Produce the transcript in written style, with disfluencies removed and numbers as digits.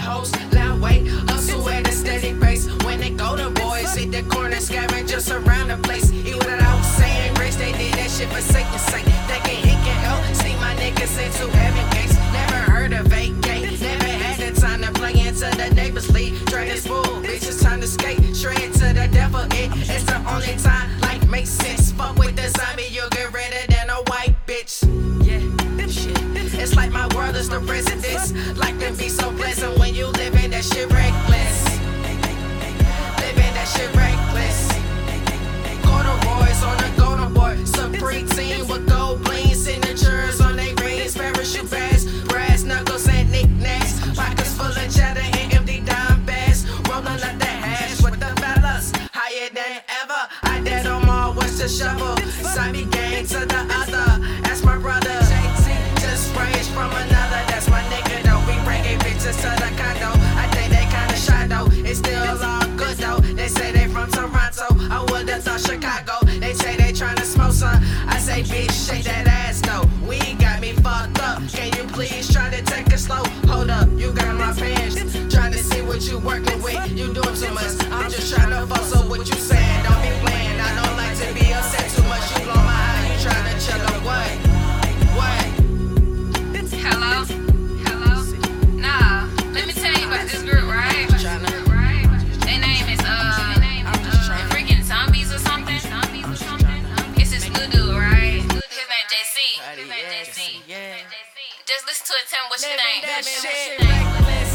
hoes, loud weight, hustle at a steady pace. When they go to boys, hit the corner, scavengers around the place. Eat without saying grace, they did that shit for Satan's sake. Thinking he can help, see my niggas into heaven gates. Never heard of vacate, never had the time to play into the neighbors league. Drain this bull, bitch, it's time to skate. Shred to the devil, it's the only time like makes sense. Fuck with the zombie, you'll get redder than a white bitch. Yeah, shit. It's like my world is the residence. Like to be so pleasant when you living that shit reckless. Living that shit reckless. Corduroys on the golden board. Supreme team with gold bling signatures on they rings. Parachute bags, brass knuckles and knickknacks. Pockets full of cheddar and empty dime bags. Rolling up the hash with the fellas. Higher than ever. I did them all, what's the shovel? Zombie gang to the other. That's my brother. Just range from another. That's my nigga though. We bringing bitches to the condo. I think they kinda shy though. It's still all good though. They say they from Toronto. I would've thought Chicago. They say they tryna smoke some. I say bitch, shake that ass though. We got me fucked up. Can you please try to take it slow? Hold up, you got my pants. Trying to see what you working with. You doing too much. I'm just trying to fuck, so what you saying? Don't be playing. I don't like to be upset too much. You blow my eye. You trying to chill or what? What? Hello? Hello? Nah, let me tell you about this group, right? Their name is freaking zombies or something. It's this new dude, right? His name JC. Yeah. Just listen to it, tell me what you think. That shit reckless.